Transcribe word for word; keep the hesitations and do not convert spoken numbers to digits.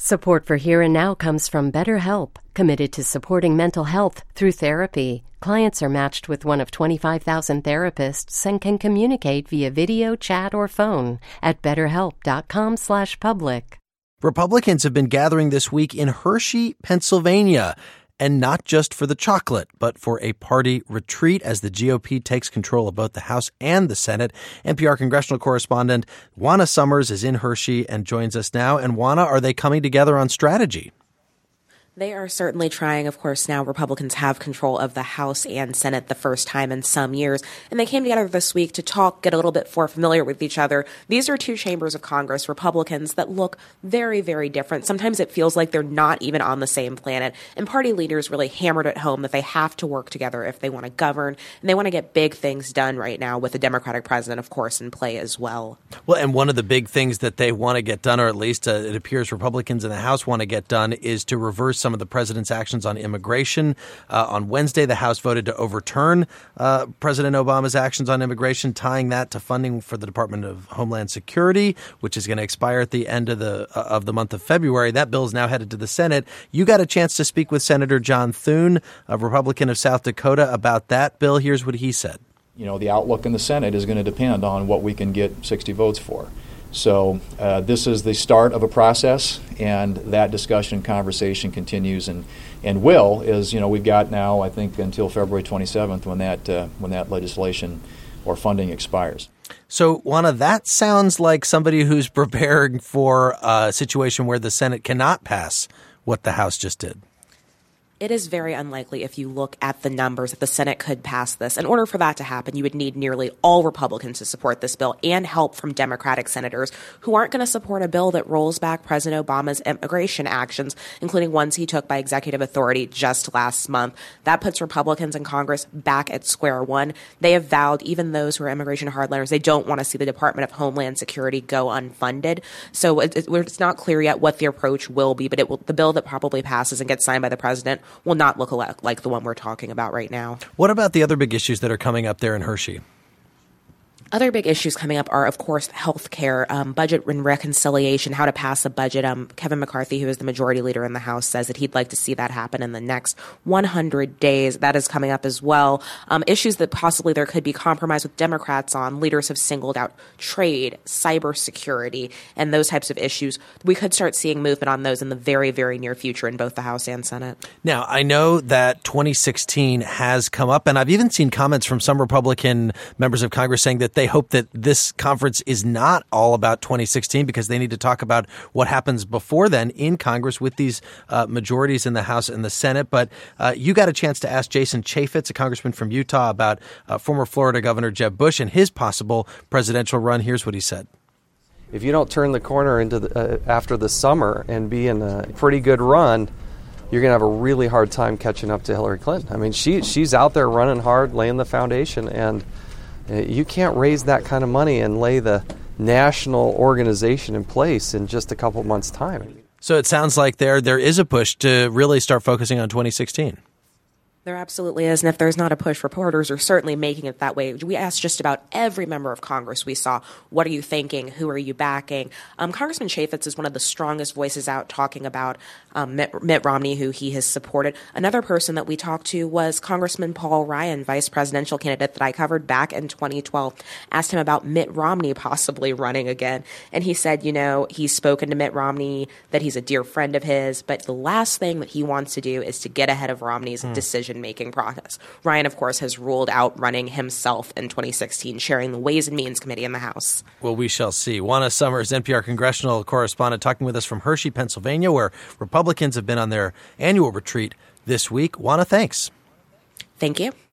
Support for Here and Now comes from BetterHelp, committed to supporting mental health through therapy. Clients are matched with one of twenty-five thousand therapists and can communicate via video, chat, or phone at betterhelp.com slash public. Republicans have been gathering this week in Hershey, Pennsylvania, and not just for the chocolate, but for a party retreat as the G O P takes control of both the House and the Senate. N P R congressional correspondent Juana Summers is in Hershey and joins us now. And Juana, are they coming together on strategy? They are certainly trying. Of course, now Republicans have control of the House and Senate the first time in some years. And they came together this week to talk, get a little bit more familiar with each other. These are two chambers of Congress, Republicans, that look very, very different. Sometimes it feels like they're not even on the same planet. And party leaders really hammered at home that they have to work together if they want to govern. And they want to get big things done right now with the Democratic president, of course, in play as well. Well, and one of the big things that they want to get done, or at least uh, it appears Republicans in the House want to get done, is to reverse some of the president's actions on immigration. Uh, on Wednesday, the House voted to overturn uh, President Obama's actions on immigration, tying that to funding for the Department of Homeland Security, which is going to expire at the end of the uh, of the month of February. That bill is now headed to the Senate. You got a chance to speak with Senator John Thune, a Republican of South Dakota, about that bill. Here's what he said. You know, the outlook in the Senate is going to depend on what we can get sixty votes for. So uh, this is the start of a process, and that discussion and conversation continues and, and will, is, you know, we've got now, I think, until February twenty-seventh when that uh, when that legislation or funding expires. So, Juana, that sounds like somebody who's preparing for a situation where the Senate cannot pass what the House just did. It is very unlikely if you look at the numbers that the Senate could pass this. In order for that to happen, you would need nearly all Republicans to support this bill and help from Democratic senators who aren't going to support a bill that rolls back President Obama's immigration actions, including ones he took by executive authority just last month. That puts Republicans in Congress back at square one. They have vowed, even those who are immigration hardliners, they don't want to see the Department of Homeland Security go unfunded. So it, it, it's not clear yet what the approach will be, but it will, the bill that probably passes and gets signed by the president will not look like the one we're talking about right now. What about the other big issues that are coming up there in Hershey? Other big issues coming up are, of course, health care, um, budget and reconciliation, how to pass a budget. Um, Kevin McCarthy, who is the majority leader in the House, says that he'd like to see that happen in the next one hundred days. That is coming up as well. Um, issues that possibly there could be compromise with Democrats on. Leaders have singled out trade, cybersecurity, and those types of issues. We could start seeing movement on those in the very, very near future in both the House and Senate. Now, I know that twenty sixteen has come up, and I've even seen comments from some Republican members of Congress saying that they hope that this conference is not all about twenty sixteen because they need to talk about what happens before then in Congress with these uh, majorities in the House and the Senate. But uh, you got a chance to ask Jason Chaffetz, a congressman from Utah, about uh, former Florida Governor Jeb Bush and his possible presidential run. Here's what he said. If you don't turn the corner into the, uh, after the summer and be in a pretty good run, you're going to have a really hard time catching up to Hillary Clinton. I mean, she she's out there running hard, laying the foundation, and you can't raise that kind of money and lay the national organization in place in just a couple months' time. So it sounds like there there is a push to really start focusing on twenty sixteen. There absolutely is. And if there's not a push, reporters are certainly making it that way. We asked just about every member of Congress we saw, what are you thinking? Who are you backing? Um, Congressman Chaffetz is one of the strongest voices out talking about um, Mitt, Mitt Romney, who he has supported. Another person that we talked to was Congressman Paul Ryan, vice presidential candidate that I covered back in twenty twelve. Asked him about Mitt Romney possibly running again. And he said, you know, he's spoken to Mitt Romney, that he's a dear friend of his, but the last thing that he wants to do is to get ahead of Romney's hmm. decision making process. Ryan, of course, has ruled out running himself in twenty sixteen, chairing the Ways and Means Committee in the House. Well, we shall see. Juana Summers, N P R congressional correspondent, talking with us from Hershey, Pennsylvania, where Republicans have been on their annual retreat this week. Juana, thanks. Thank you.